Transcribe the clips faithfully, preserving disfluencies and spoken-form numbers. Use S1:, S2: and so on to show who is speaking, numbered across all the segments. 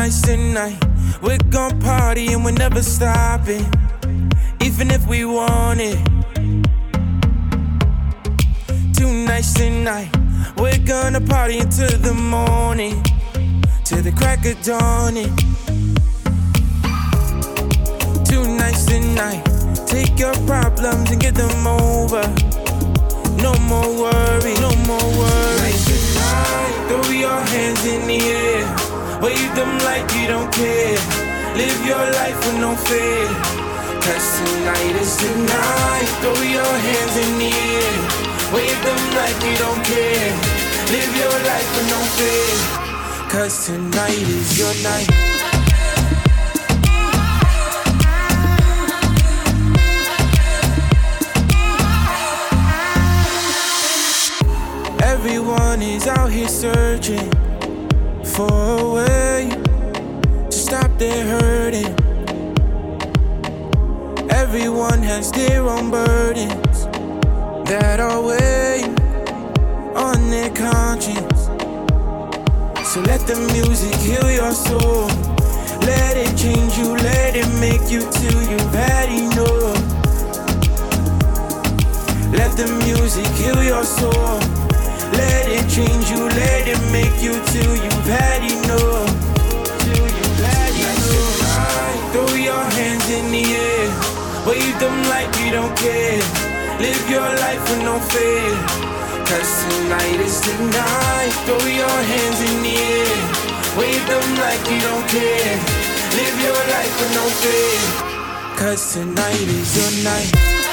S1: Tonight's the night. We're gon' party and we're never stopping, even if we want it. Tonight's the night. We're gonna party until the morning, till the crack of dawning. Tonight's the night. Take your problems and get them over. No more worry, no more worry. Tonight's the night. Throw your hands in the air, wave them like you don't care. Live your life with no fear, 'cause tonight is the night. Throw your hands in the air, wave them like you don't care. Live your life with no fear, 'cause tonight is your night. Everyone is out here searching for a way to stop their hurting. Everyone has their own burdens that are weighing on their conscience. So let the music heal your soul. Let it change you, let it make you till you've had enough. Let the music heal your soul. Let it change you, let it make you till you've had enough. Till you've had enough. Throw your hands in the air, wave them like you don't care. Live your life with no fear, 'cause tonight is the night. Throw your hands in the air, wave them like you don't care. Live your life with no fear, 'cause tonight is your night.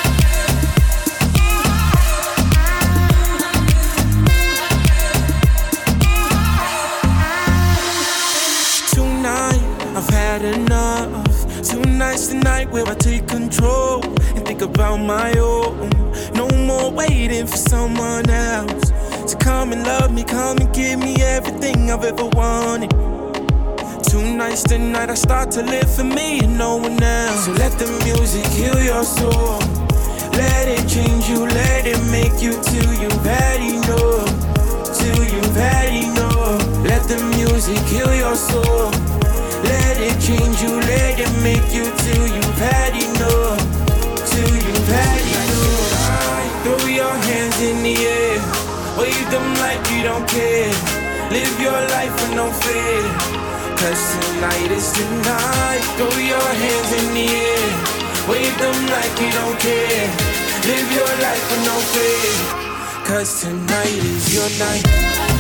S1: I've had enough. Tonight's the night where I take control and think about my own. No more waiting for someone else to come and love me, come and give me everything I've ever wanted. Tonight's the night I start to live for me and no one else. So let the music heal your soul. Let it change you, let it make you till you've had enough. Till you've had enough. Let the music heal your soul. Let it change you, let it make you till you've had enough. Till you've had enough. Throw your hands in the air, wave them like you don't care. Live your life with no fear, 'cause tonight is the night. Throw your hands in the air, wave them like you don't care. Live your life with no fear, 'cause tonight is your night.